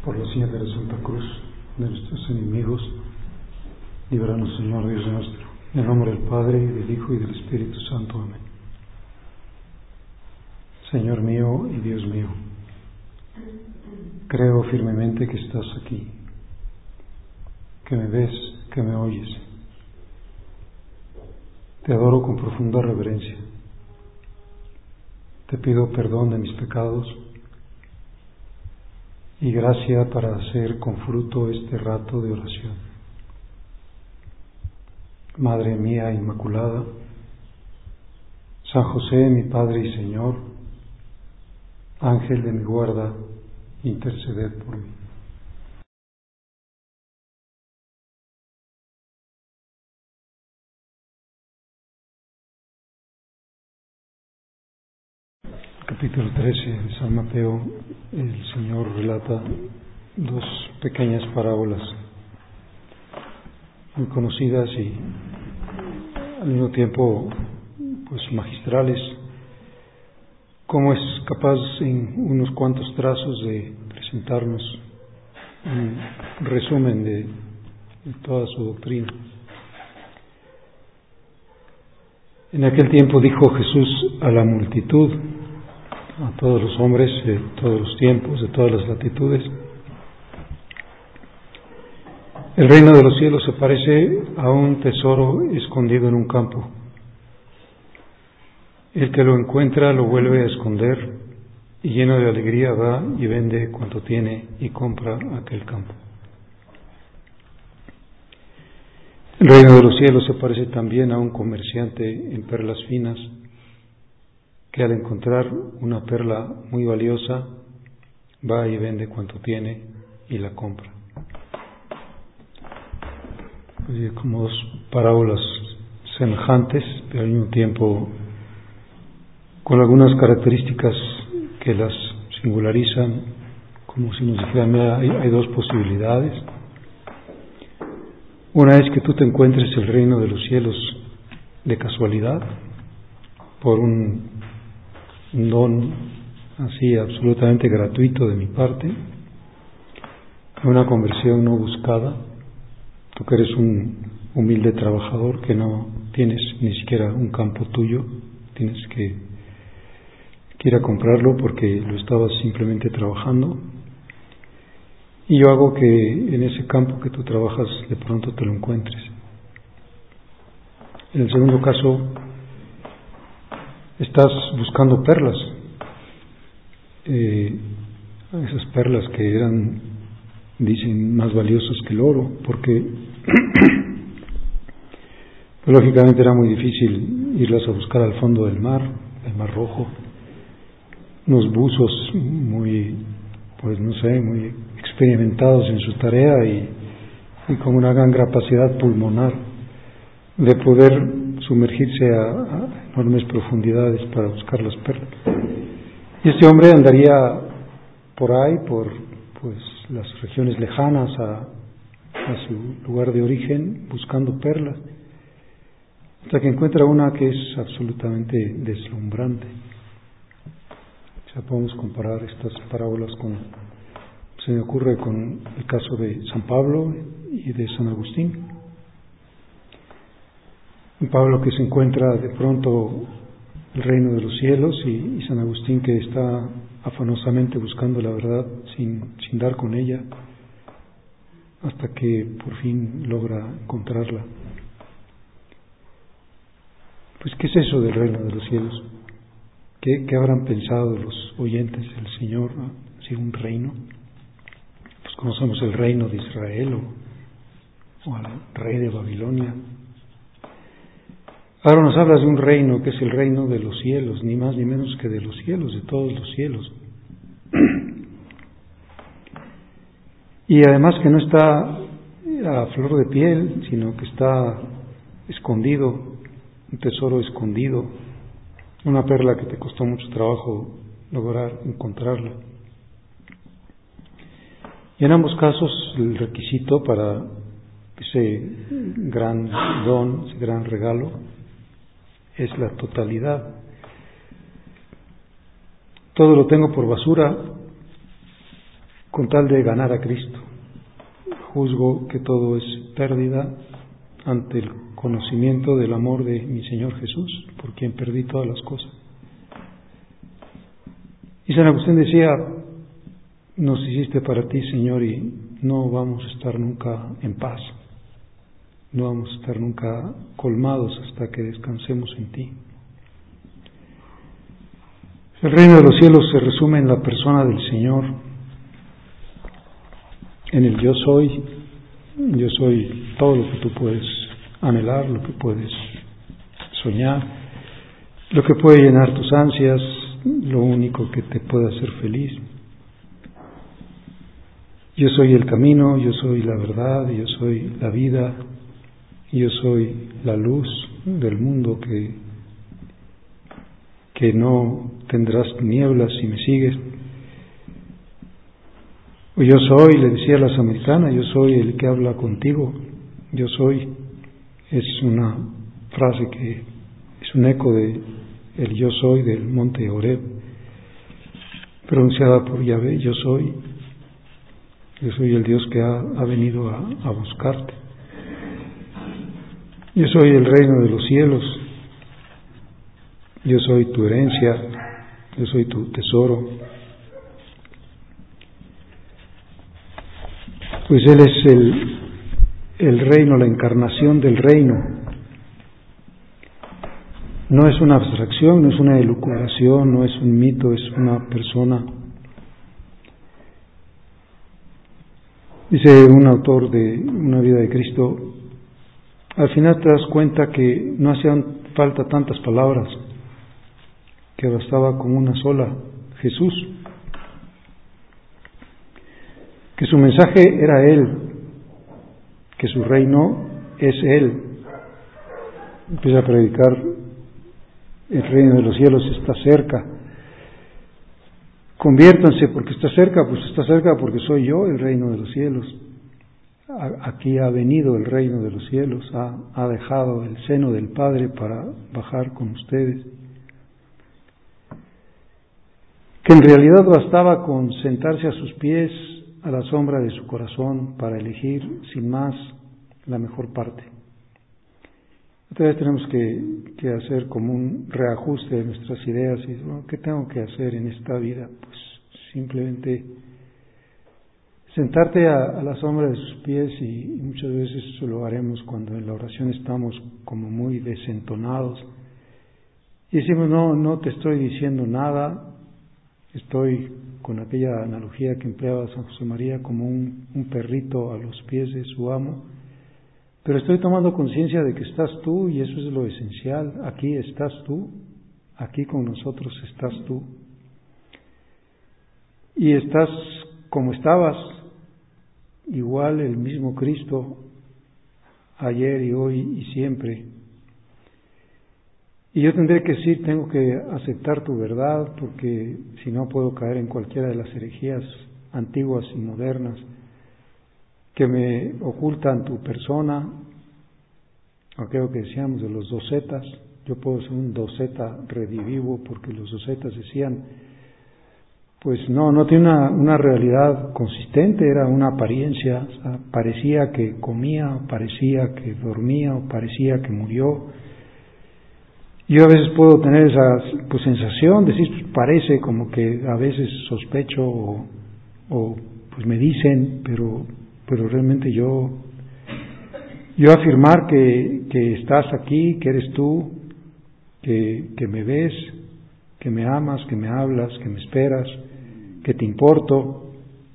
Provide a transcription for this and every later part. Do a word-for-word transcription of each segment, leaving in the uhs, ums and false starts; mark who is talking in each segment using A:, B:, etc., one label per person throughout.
A: por la señal de la Santa Cruz de nuestros enemigos, líbranos, Señor Dios nuestro, en el nombre del Padre, y del Hijo, y del Espíritu Santo. Amén. Señor mío y Dios mío, creo firmemente que estás aquí, que me ves, que me oyes. Te adoro con profunda reverencia. Te pido perdón de mis pecados y gracia para hacer con fruto este rato de oración. Madre mía Inmaculada, San José, mi Padre y Señor, Ángel de mi guarda, interceded por mí. Capítulo trece de San Mateo, el Señor relata dos pequeñas parábolas muy conocidas y al mismo tiempo pues magistrales. Cómo es capaz en unos cuantos trazos de presentarnos un resumen de, de toda su doctrina. En aquel tiempo dijo Jesús a la multitud, a todos los hombres de todos los tiempos, de todas las latitudes: el reino de los cielos se parece a un tesoro escondido en un campo. El que lo encuentra lo vuelve a esconder y lleno de alegría va y vende cuanto tiene y compra aquel campo. El reino de los cielos se parece también a un comerciante en perlas finas, que al encontrar una perla muy valiosa va y vende cuanto tiene y la compra. Pues, como dos parábolas semejantes, pero al mismo tiempo con algunas características que las singularizan, como si nos dijeran: mira, hay, hay dos posibilidades. Una es que tú te encuentres el reino de los cielos de casualidad, por un, un don así absolutamente gratuito de mi parte, una conversión no buscada. Tú que eres un humilde trabajador que no tienes ni siquiera un campo tuyo, tienes que, que ir a comprarlo porque lo estabas simplemente trabajando, y yo hago que en ese campo que tú trabajas de pronto te lo encuentres. En el segundo caso, estás buscando perlas, eh, esas perlas que eran, dicen, más valiosas que el oro, porque pues, lógicamente era muy difícil irlas a buscar al fondo del mar, el Mar Rojo. Unos buzos muy, pues no sé, muy experimentados en su tarea y, y con una gran capacidad pulmonar de poder sumergirse a, a enormes profundidades para buscar las perlas. Y este hombre andaría por ahí, por pues las regiones lejanas a, a su lugar de origen, buscando perlas, hasta que encuentra una que es absolutamente deslumbrante. O sea, podemos comparar estas parábolas con, se me ocurre, con el caso de San Pablo y de San Agustín. Pablo, que se encuentra de pronto el reino de los cielos, y, y San Agustín, que está afanosamente buscando la verdad sin, sin dar con ella, hasta que por fin logra encontrarla. Pues, ¿qué es eso del reino de los cielos? ¿Qué, qué habrán pensado los oyentes del Señor? ¿No? Si un reino, pues conocemos el reino de Israel o, o al rey de Babilonia. Ahora nos hablas de un reino que es el reino de los cielos, ni más ni menos que de los cielos, de todos los cielos. Y además que no está a flor de piel, sino que está escondido, un tesoro escondido, una perla que te costó mucho trabajo lograr encontrarla. Y en ambos casos el requisito para ese gran don, ese gran regalo, es la totalidad. Todo lo tengo por basura con tal de ganar a Cristo. Juzgo que todo es pérdida ante el conocimiento del amor de mi Señor Jesús, por quien perdí todas las cosas. Y San Agustín decía, nos hiciste para ti, Señor, y no vamos a estar nunca en paz, no vamos a estar nunca colmados hasta que descansemos en ti. El reino de los cielos se resume en la persona del Señor, en el yo soy. Yo soy todo lo que tú puedes anhelar, lo que puedes soñar, lo que puede llenar tus ansias, lo único que te puede hacer feliz. Yo soy el camino, yo soy la verdad, yo soy la vida, yo soy la luz del mundo que, que no tendrás nieblas si me sigues. Yo soy, le decía a la samaritana, yo soy el que habla contigo, yo soy, es una frase que es un eco de el yo soy del monte Horeb, pronunciada por Yahvé, yo soy, yo soy el Dios que ha, ha venido a, a buscarte. Yo soy el reino de los cielos, yo soy tu herencia, yo soy tu tesoro. Pues Él es el, el reino, la encarnación del reino. No es una abstracción, no es una elucubración, no es un mito, es una persona. Dice un autor de Una vida de Cristo, al final te das cuenta que no hacían falta tantas palabras, que bastaba con una sola, Jesús. Que su mensaje era Él, que su reino es Él. Empieza a predicar, el reino de los cielos está cerca. Conviértanse porque está cerca, pues está cerca porque soy yo el reino de los cielos. Aquí ha venido el reino de los cielos, ha, ha dejado el seno del Padre para bajar con ustedes. Que en realidad bastaba con sentarse a sus pies, a la sombra de su corazón, para elegir sin más la mejor parte. Otra vez tenemos que, que hacer como un reajuste de nuestras ideas y bueno, ¿qué tengo que hacer en esta vida? Pues simplemente sentarte a, a la sombra de sus pies, y, y muchas veces eso lo haremos cuando en la oración estamos como muy desentonados y decimos, no, no te estoy diciendo nada, estoy con aquella analogía que empleaba San José María como un, un perrito a los pies de su amo, pero estoy tomando conciencia de que estás tú y eso es lo esencial. Aquí estás tú, aquí con nosotros estás tú y estás como estabas, igual el mismo Cristo ayer y hoy y siempre. Y yo tendré que decir, tengo que aceptar tu verdad, porque si no puedo caer en cualquiera de las herejías antiguas y modernas que me ocultan tu persona, aquello que decíamos de los docetas. Yo puedo ser un doceta redivivo, porque los docetas decían, pues no, no tiene una, una realidad consistente, era una apariencia, o sea, parecía que comía, parecía que dormía, o parecía que murió. Yo a veces puedo tener esa pues, sensación, decir, pues, parece como que a veces sospecho o, o pues me dicen, pero pero realmente yo yo afirmar que, que estás aquí, que eres tú, que, que me ves, que me amas, que me hablas, que me esperas, que te importo.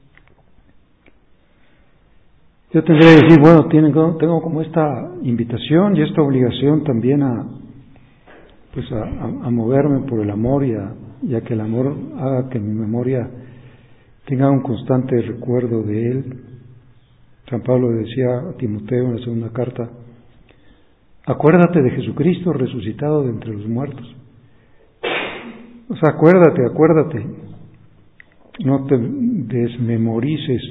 A: Yo tendría que decir, bueno, tengo, tengo como esta invitación y esta obligación también a pues a, a, a moverme por el amor y a, y a que el amor haga que mi memoria tenga un constante recuerdo de Él. San Pablo decía a Timoteo en la segunda carta, acuérdate de Jesucristo resucitado de entre los muertos. O sea, acuérdate, acuérdate, no te desmemorices.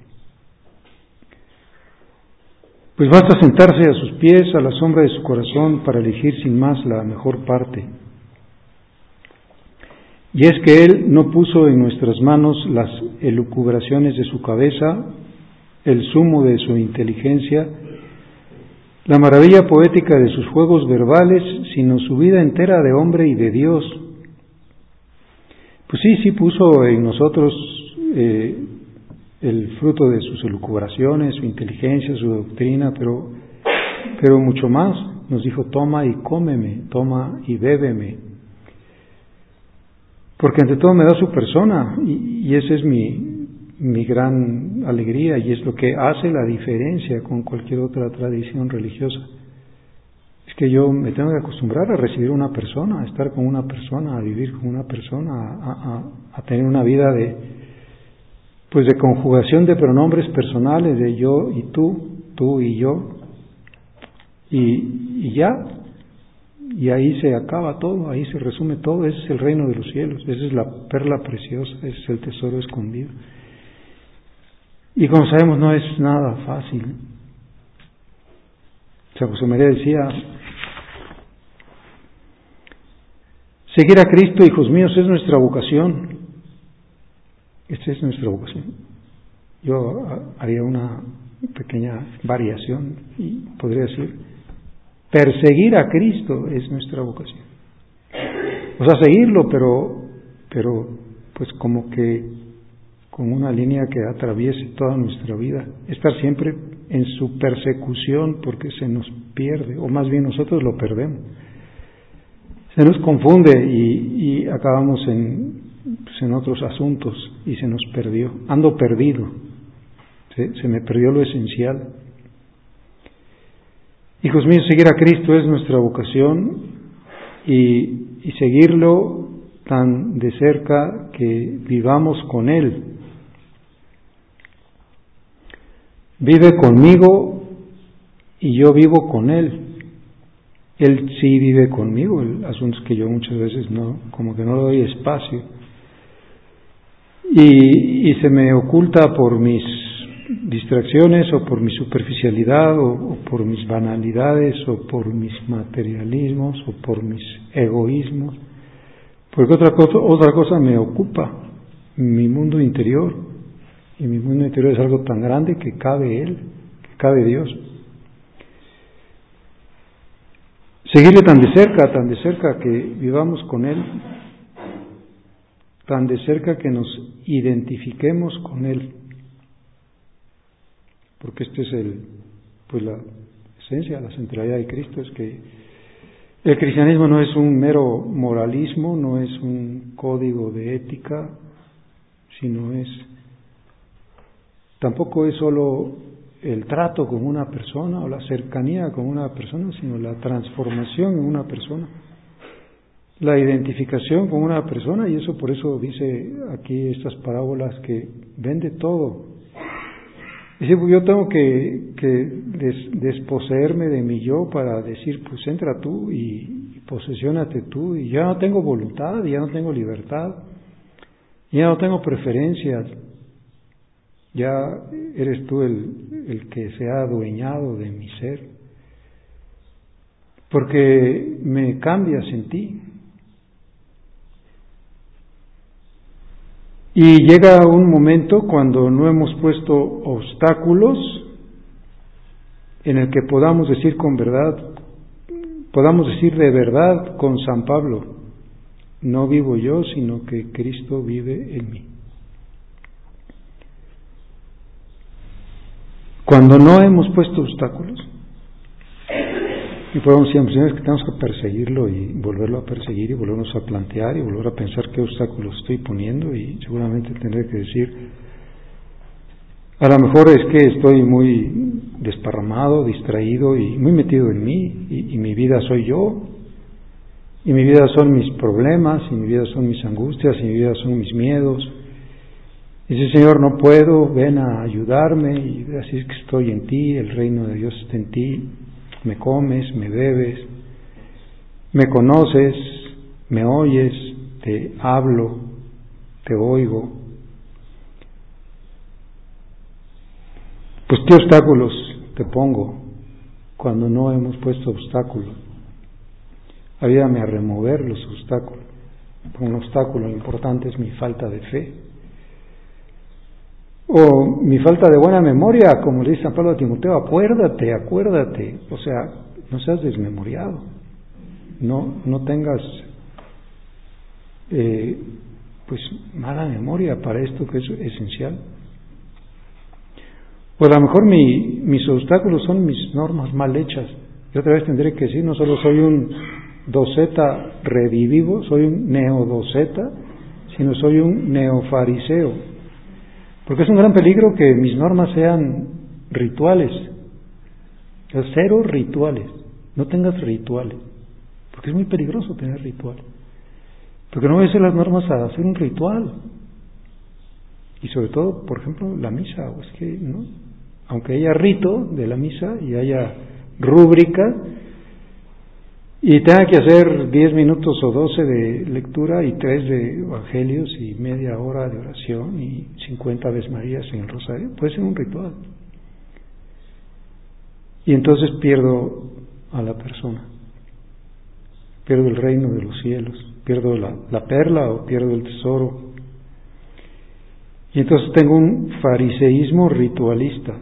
A: Pues basta sentarse a sus pies, a la sombra de su corazón, para elegir sin más la mejor parte. Y es que Él no puso en nuestras manos las elucubraciones de su cabeza, el sumo de su inteligencia, la maravilla poética de sus juegos verbales, sino su vida entera de hombre y de Dios. Pues sí, sí puso en nosotros eh, el fruto de sus elucubraciones, su inteligencia, su doctrina, pero, pero mucho más. Nos dijo, toma y cómeme, toma y bébeme. Porque ante todo me da su persona, y, y esa es mi, mi gran alegría, y es lo que hace la diferencia con cualquier otra tradición religiosa. Es que yo me tengo que acostumbrar a recibir una persona, a estar con una persona, a vivir con una persona, a, a, a tener una vida de, pues de conjugación de pronombres personales, de yo y tú, tú y yo, y, y ya, y ahí se acaba todo, ahí se resume todo. Ese es el reino de los cielos, esa es la perla preciosa, ese es el tesoro escondido. Y como sabemos, no es nada fácil. San José María decía, seguir a Cristo, hijos míos, es nuestra vocación. Esta es nuestra vocación. Yo haría una pequeña variación y podría decir, perseguir a Cristo es nuestra vocación. O sea, seguirlo, pero, pero pues como que con una línea que atraviese toda nuestra vida. Estar siempre en su persecución porque se nos pierde, o más bien nosotros lo perdemos. Se nos confunde y, y acabamos en, pues en otros asuntos y se nos perdió. Ando perdido. Se, se me perdió lo esencial. Hijos míos, seguir a Cristo es nuestra vocación y, y seguirlo tan de cerca que vivamos con Él. Vive conmigo y yo vivo con Él. Él sí vive conmigo, el asunto es que yo muchas veces no, como que no le doy espacio. Y, y se me oculta por mis distracciones o por mi superficialidad o, o por mis banalidades o por mis materialismos o por mis egoísmos, porque otra cosa, otra cosa me ocupa, mi mundo interior, y mi mundo interior es algo tan grande que cabe Él, que cabe Dios. Seguirle tan de cerca, tan de cerca que vivamos con Él, tan de cerca que nos identifiquemos con Él. Porque este es el, pues la esencia, la centralidad de Cristo, es que el cristianismo no es un mero moralismo, no es un código de ética, sino es, tampoco es solo el trato con una persona o la cercanía con una persona, sino la transformación en una persona, la identificación con una persona, y eso por eso dice aquí estas parábolas que vende todo. Dice, pues yo tengo que, que des, desposeerme de mi yo para decir, pues entra tú y, y posesiónate tú, y ya no tengo voluntad, ya no tengo libertad, ya no tengo preferencias, ya eres tú el, el que se ha adueñado de mi ser, porque me cambias en ti. Y llega un momento cuando no hemos puesto obstáculos en el que podamos decir con verdad, podamos decir de verdad con San Pablo, no vivo yo, sino que Cristo vive en mí. Cuando no hemos puesto obstáculos, y podemos decir, señores, que tenemos que perseguirlo y volverlo a perseguir y volvernos a plantear y volver a pensar qué obstáculos estoy poniendo, y seguramente tendré que decir, a lo mejor es que estoy muy desparramado, distraído y muy metido en mí, y, y mi vida soy yo, y mi vida son mis problemas, y mi vida son mis angustias, y mi vida son mis miedos. Y dice, Señor, no puedo, ven a ayudarme, y así es que estoy en ti, el reino de Dios está en ti. Me comes, me bebes, me conoces, me oyes, te hablo, te oigo. Pues qué obstáculos te pongo cuando no hemos puesto obstáculos. Ayúdame a remover los obstáculos. Un obstáculo importante es mi falta de fe. O mi falta de buena memoria, como le dice San Pablo a Timoteo, acuérdate, acuérdate. O sea, no seas desmemoriado. No, no tengas eh, pues mala memoria para esto que es esencial. O a lo mejor mi, mis obstáculos son mis normas mal hechas. Y otra vez tendré que decir, no solo soy un doceta redivivo, soy un neodoceta, sino soy un neofariseo. Porque es un gran peligro que mis normas sean rituales. Cero rituales. No tengas rituales. Porque es muy peligroso tener rituales. Porque no voy a hacer las normas a hacer un ritual. Y sobre todo, por ejemplo, la misa. O es que, ¿no? Aunque haya rito de la misa y haya rúbrica, y tenga que hacer diez minutos o doce de lectura y tres de evangelios y media hora de oración y cincuenta Aves Marías en el rosario, puede ser un ritual. Y entonces pierdo a la persona, pierdo el reino de los cielos, pierdo la, la perla o pierdo el tesoro. Y entonces tengo un fariseísmo ritualista.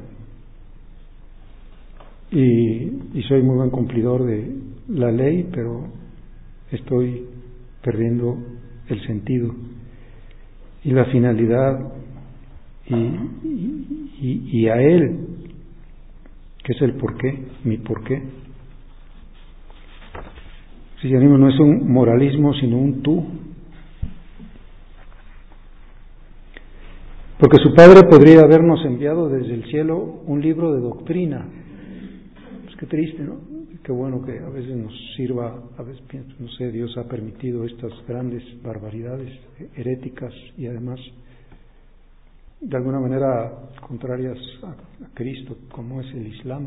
A: Y, y soy muy buen cumplidor de la ley, pero estoy perdiendo el sentido y la finalidad y, y, y, y a él, que es el porqué, mi porqué. El cristianismo no es un moralismo, sino un tú. Porque su Padre podría habernos enviado desde el cielo un libro de doctrina. Pues qué triste, ¿no? Qué bueno que a veces nos sirva, a veces pienso, no sé, Dios ha permitido estas grandes barbaridades heréticas y además de alguna manera contrarias a, a Cristo, como es el Islam.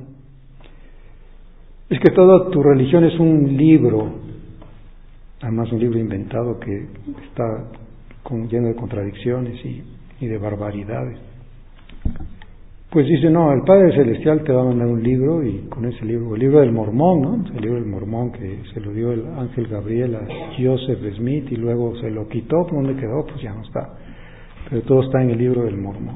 A: Es que toda tu religión es un libro, además un libro inventado que está con, lleno de contradicciones y, y de barbaridades. Pues dice, no, el Padre Celestial te va a mandar un libro y con ese libro, el libro del Mormón, ¿no? El libro del Mormón que se lo dio el ángel Gabriel a Joseph Smith y luego se lo quitó, ¿por dónde quedó? Pues ya no está. Pero todo está en el libro del Mormón.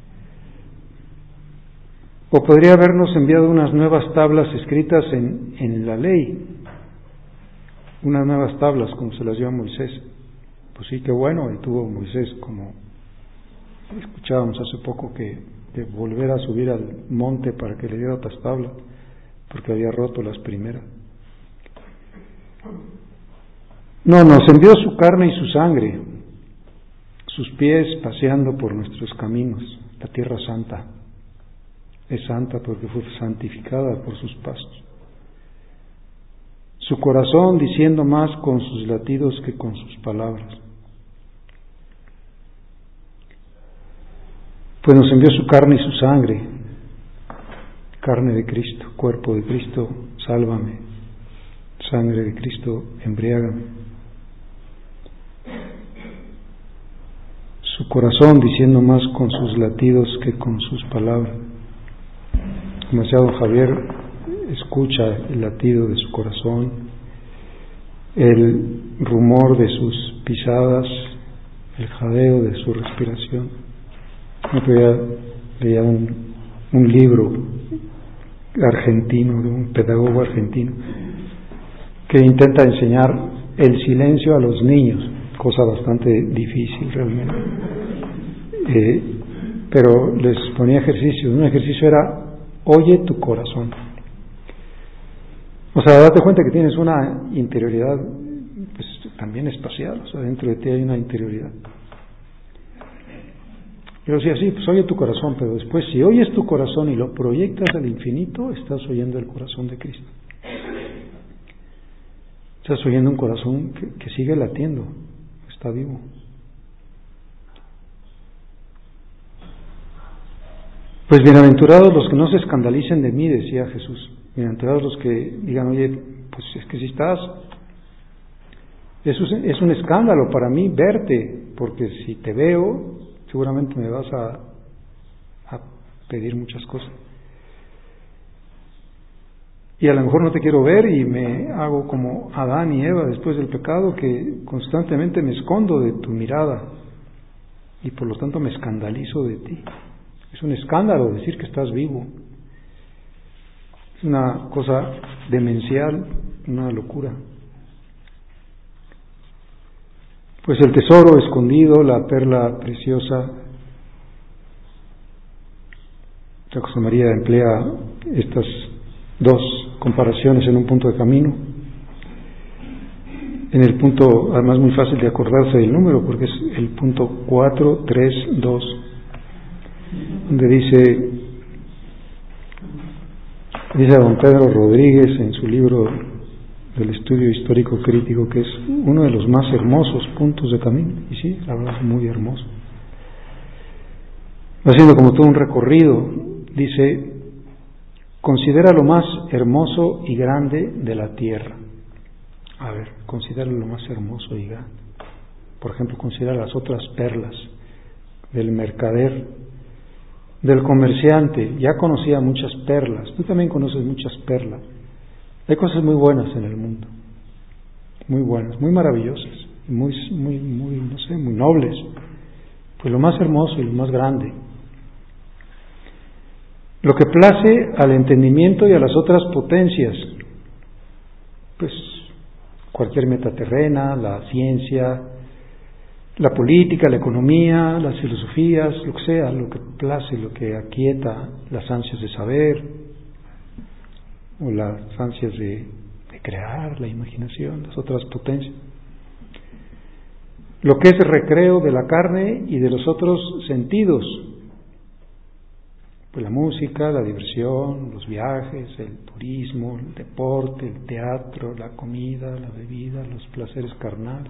A: O podría habernos enviado unas nuevas tablas escritas en, en la ley, unas nuevas tablas como se las dio a Moisés. Pues sí, qué bueno, y tuvo Moisés, como escuchábamos hace poco, que de volver a subir al monte para que le diera otras tablas, porque había roto las primeras. No, nos envió su carne y su sangre, sus pies paseando por nuestros caminos. La tierra santa es santa porque fue santificada por sus pasos. Su corazón diciendo más con sus latidos que con sus palabras. Pues nos envió su carne y su sangre, carne de Cristo, cuerpo de Cristo, sálvame, sangre de Cristo, embriágame. Su corazón diciendo más con sus latidos que con sus palabras. Como decía don Javier, escucha el latido de su corazón, el rumor de sus pisadas, el jadeo de su respiración. Leía, leía un, un libro argentino, de un pedagogo argentino, que intenta enseñar el silencio a los niños, cosa bastante difícil realmente. Eh, pero les ponía ejercicios. Un ejercicio era, oye tu corazón. O sea, date cuenta que tienes una interioridad, pues también espacial, o sea, dentro de ti hay una interioridad. Yo decía, sí, pues oye tu corazón, pero después si oyes tu corazón y lo proyectas al infinito, estás oyendo el corazón de Cristo. Estás oyendo un corazón que, que sigue latiendo, está vivo. Pues bienaventurados los que no se escandalicen de mí, decía Jesús. Bienaventurados los que digan, oye, pues es que si estás, eso es, es un escándalo para mí verte, porque si te veo, seguramente me vas a, a pedir muchas cosas. Y a lo mejor no te quiero ver y me hago como Adán y Eva después del pecado, que constantemente me escondo de tu mirada y por lo tanto me escandalizo de ti. Es un escándalo decir que estás vivo. Es una cosa demencial, una locura. Pues el tesoro escondido, la perla preciosa. José María emplea estas dos comparaciones en un punto de camino. En el punto, además muy fácil de acordarse del número, porque es el punto cuatro tres dos, donde dice, dice don Pedro Rodríguez en su libro del estudio histórico crítico, que es uno de los más hermosos puntos de camino, y sí, la verdad es muy hermoso. Haciendo como todo un recorrido, dice, considera lo más hermoso y grande de la tierra. A ver, considera lo más hermoso y grande. Por ejemplo, considera las otras perlas del mercader, del comerciante. Ya conocía muchas perlas. Tú también conoces muchas perlas. Hay cosas muy buenas en el mundo, muy buenas, muy maravillosas, muy, muy, muy, no sé, muy nobles. Pues lo más hermoso y lo más grande, lo que place al entendimiento y a las otras potencias, pues cualquier meta terrena, la ciencia, la política, la economía, las filosofías, lo que sea, lo que place, lo que aquieta las ansias de saber o las ansias de, de crear, la imaginación, las otras potencias. Lo que es recreo de la carne y de los otros sentidos, pues la música, la diversión, los viajes, el turismo, el deporte, el teatro, la comida, la bebida, los placeres carnales.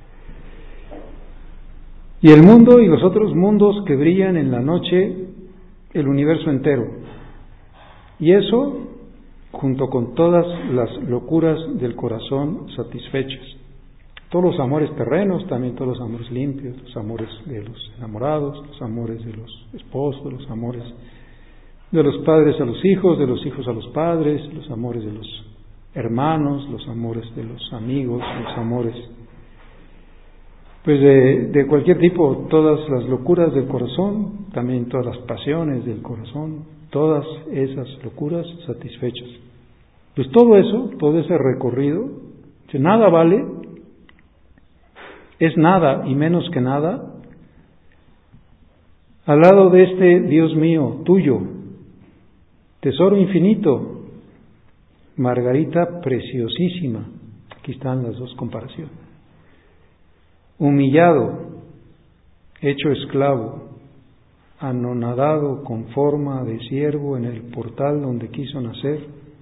A: Y el mundo y los otros mundos que brillan en la noche, el universo entero. Y eso, junto con todas las locuras del corazón satisfechas. Todos los amores terrenos, también todos los amores limpios, los amores de los enamorados, los amores de los esposos, los amores de los padres a los hijos, de los hijos a los padres, los amores de los hermanos, los amores de los amigos, los amores pues de, de cualquier tipo, todas las locuras del corazón, también todas las pasiones del corazón, todas esas locuras satisfechas. Pues todo eso, todo ese recorrido, si nada vale, es nada y menos que nada, al lado de este Dios mío, tuyo, tesoro infinito, Margarita preciosísima. Aquí están las dos comparaciones. Humillado, hecho esclavo, anonadado con forma de siervo en el portal donde quiso nacer,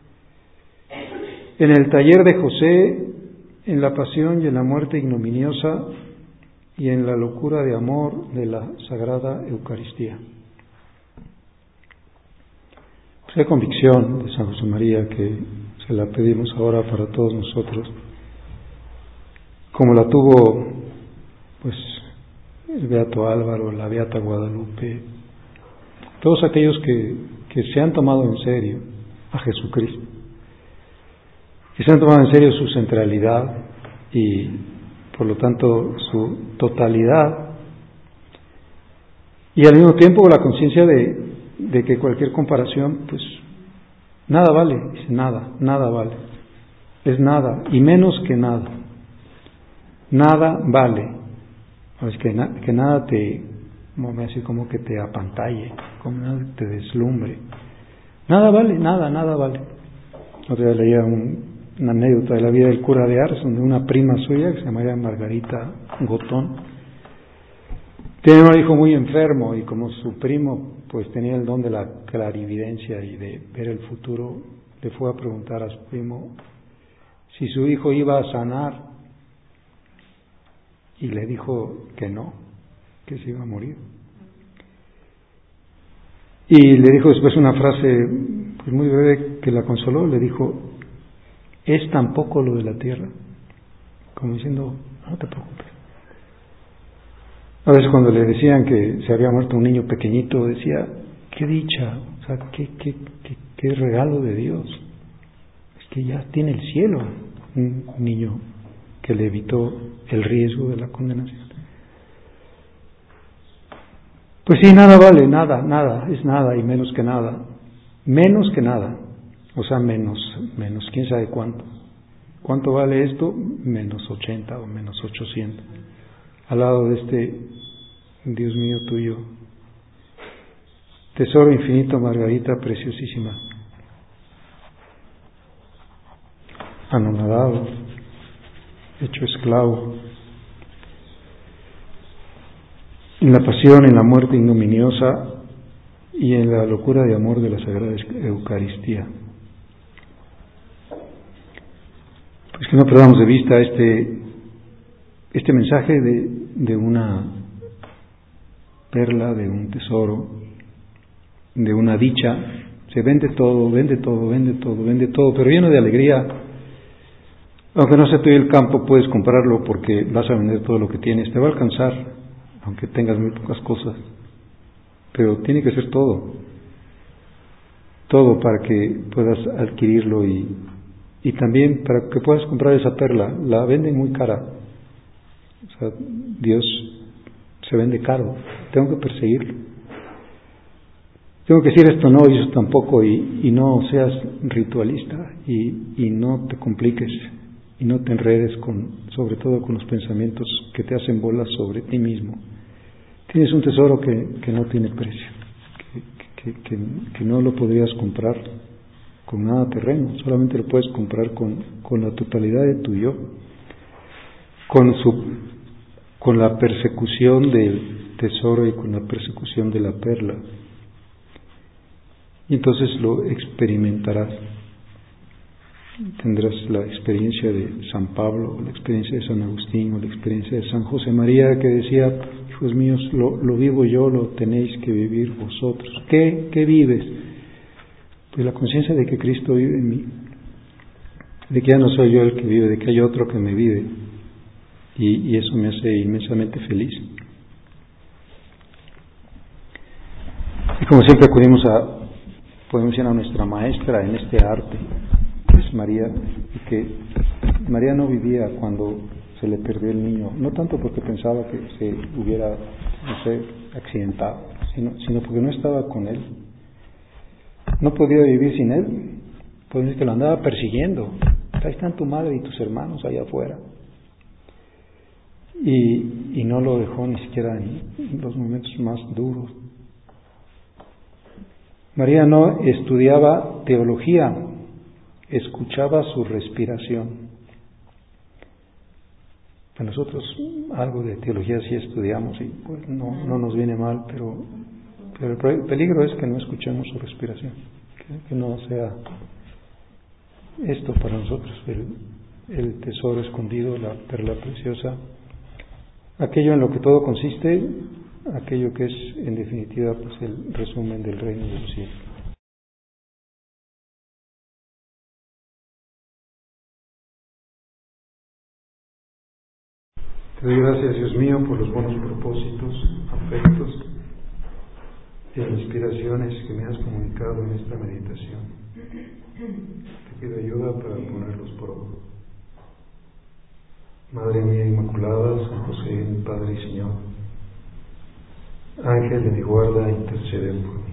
A: en el taller de José, en la pasión y en la muerte ignominiosa y en la locura de amor de la Sagrada Eucaristía. Pues hay convicción de San José María que se la pedimos ahora para todos nosotros, como la tuvo pues el Beato Álvaro, la Beata Guadalupe, todos aquellos que, que se han tomado en serio a Jesucristo, que se han tomado en serio su centralidad y por lo tanto su totalidad, y al mismo tiempo la conciencia de, de que cualquier comparación pues nada vale, dice nada, nada vale, es nada y menos que nada, nada vale. Es que, na, que nada te, como me decir, como que te apantalle, como nada te deslumbre. Nada vale, nada, nada vale. Otra vez leía un, una anécdota de la vida del cura de Ars, donde una prima suya, que se llamaba Margarita Gotón, tiene un hijo muy enfermo y como su primo pues tenía el don de la clarividencia y de ver el futuro, le fue a preguntar a su primo si su hijo iba a sanar. Y le dijo que no, que se iba a morir. Y le dijo después una frase pues muy breve que la consoló, le dijo, ¿es tampoco lo de la tierra? Como diciendo, no te preocupes. A veces cuando le decían que se había muerto un niño pequeñito, decía, qué dicha, o sea, qué, qué, qué, qué regalo de Dios. que ya tiene el cielo, un niño que le evitó el riesgo de la condenación. Pues sí, nada vale, nada, nada, es nada y menos que nada, menos que nada, o sea, menos, menos, quién sabe cuánto. ¿Cuánto vale esto? Menos ochenta o menos ochocientos. Al lado de este, Dios mío, tuyo, tesoro infinito, Margarita preciosísima, anonadado, hecho esclavo, en la pasión, en la muerte ignominiosa y en la locura de amor de la Sagrada Eucaristía. Pues que no perdamos de vista este, este mensaje de, de una perla, de un tesoro, de una dicha. Se vende todo, vende todo, vende todo, vende todo, pero lleno de alegría. Aunque no sea tuyo el campo, puedes comprarlo porque vas a vender todo lo que tienes. Te va a alcanzar, aunque tengas muy pocas cosas, pero tiene que ser todo, todo para que puedas adquirirlo y, y también para que puedas comprar esa perla. La venden muy cara, o sea, Dios se vende caro, tengo que perseguirlo, tengo que decir esto no y eso tampoco, y, y no seas ritualista y, y no te compliques y no te enredes con, sobre todo con los pensamientos que te hacen bolas sobre ti mismo. Tienes un tesoro que, que no tiene precio, que, que, que, que no lo podrías comprar con nada terreno, solamente lo puedes comprar con, con la totalidad de tu yo, con, su, con la persecución del tesoro y con la persecución de la perla. Y entonces lo experimentarás. Tendrás la experiencia de San Pablo, la experiencia de San Agustín, o la experiencia de San José María, que decía: hijos míos, lo, lo vivo yo, lo tenéis que vivir vosotros. ¿Qué, qué vives? Pues la conciencia de que Cristo vive en mí, de que ya no soy yo el que vive, de que hay otro que me vive, y, y eso me hace inmensamente feliz. Y como siempre acudimos a, podemos decir, a nuestra maestra en este arte, María, y que María no vivía cuando se le perdió el niño, no tanto porque pensaba que se hubiera, no sé, accidentado, sino, sino porque no estaba con él, no podía vivir sin él, pues es que lo andaba persiguiendo. Ahí están tu madre y tus hermanos allá afuera, y, y no lo dejó ni siquiera en los momentos más duros. María no estudiaba teología, escuchaba su respiración. Pues nosotros algo de teología sí estudiamos y pues no, no nos viene mal, pero, pero el peligro es que no escuchemos su respiración, que, que no sea esto para nosotros el, el tesoro escondido, la perla preciosa, aquello en lo que todo consiste, aquello que es en definitiva pues el resumen del reino de los cielos. Te doy gracias, Dios mío, por los buenos propósitos, afectos y inspiraciones que me has comunicado en esta meditación. Te pido ayuda para ponerlos por obra. Madre mía Inmaculada, San José, mi Padre y Señor, Ángel de mi guarda, intercede por mí.